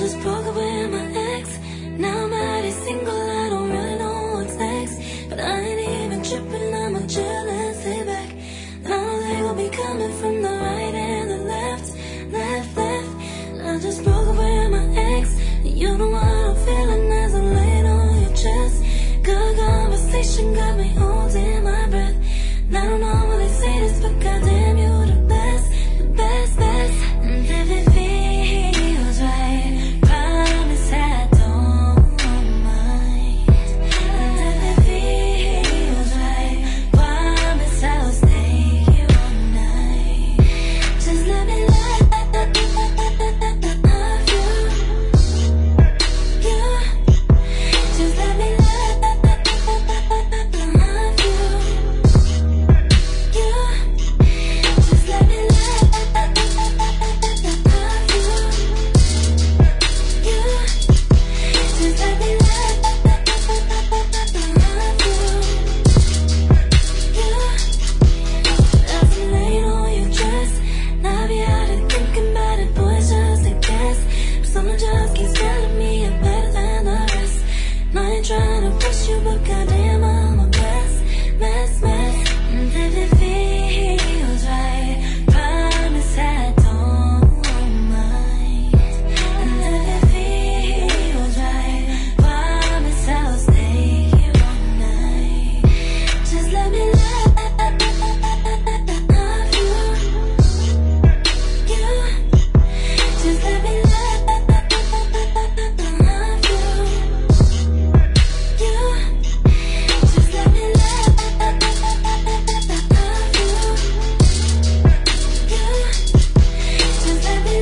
just broke up with my ex. Now I'm already single, I don't really know what's next. But I ain't even tripping, I'ma chill and sit back. Now they gon' be coming from the right and the left. I just broke up with my ex. You know what I'm feeling as I'm laying on your chest. Good conversation got me holding my breath. And I don't know why they say this, but goddamn you the best, the best, best. And if it feels right, promise I don't mind. And if it feels right, promise I'll stay here all night. Just let me love you. Just let me love you. Just let me love you. Just let me love you. As I'm laying on your dress, now I be out and thinking about it, boys, just a guess. But someone just keeps telling me I'm better than the rest. And I ain't trying to push you, but goddamn I'm a mess. And if it feels right, promise I don't mind. And if it feels right, promise I'll stay here all night. Just let me love you. Just let me love you. Just let me love you. Just let me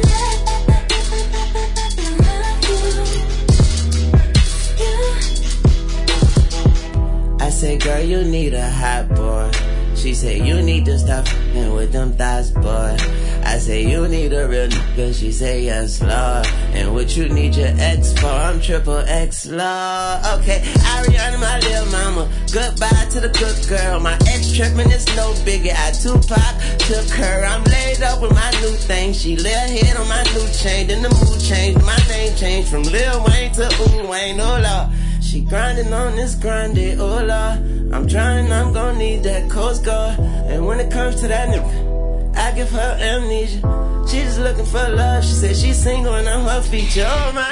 love you. I say, girl, you need a hot boy. She say, you need to stop f***ing with them thighs, boy. I say, you need a real nigga. She say, yes, Lord. And what you need your ex for? I'm triple X, Lord. Okay, Ariana, my little mama. Goodbye to the good girl. My ex tripping, it's no biggie. I Tupac took her. I'm laid up with my new thing. She lay her head on my new chain. Then the mood changed. My name changed from Lil Wayne to Ooh Wayne, oh Lord. She grinding on this grinding, oh Lord. I'm trying, I'm gonna need that Coast Guard. And when it comes to that nigga, I give her amnesia. She just looking for love. She said she's single and I'm her feature. Oh my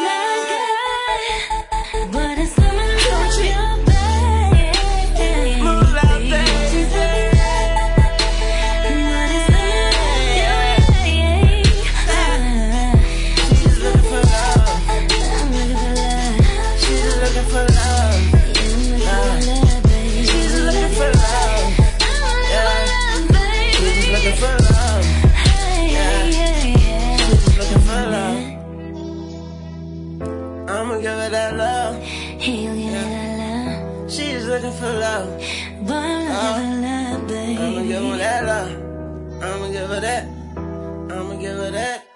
God. But it's coming out your bed. Move out there. Just let me love. But it's coming out your bed. She's just looking for love. I'm looking for love. She's just looking for love. She's just looking for love. She's just looking for love. She's just looking for love. I'ma give her that love. She's just looking for love. I'ma give her that love. I'ma give her that. I'ma give her that.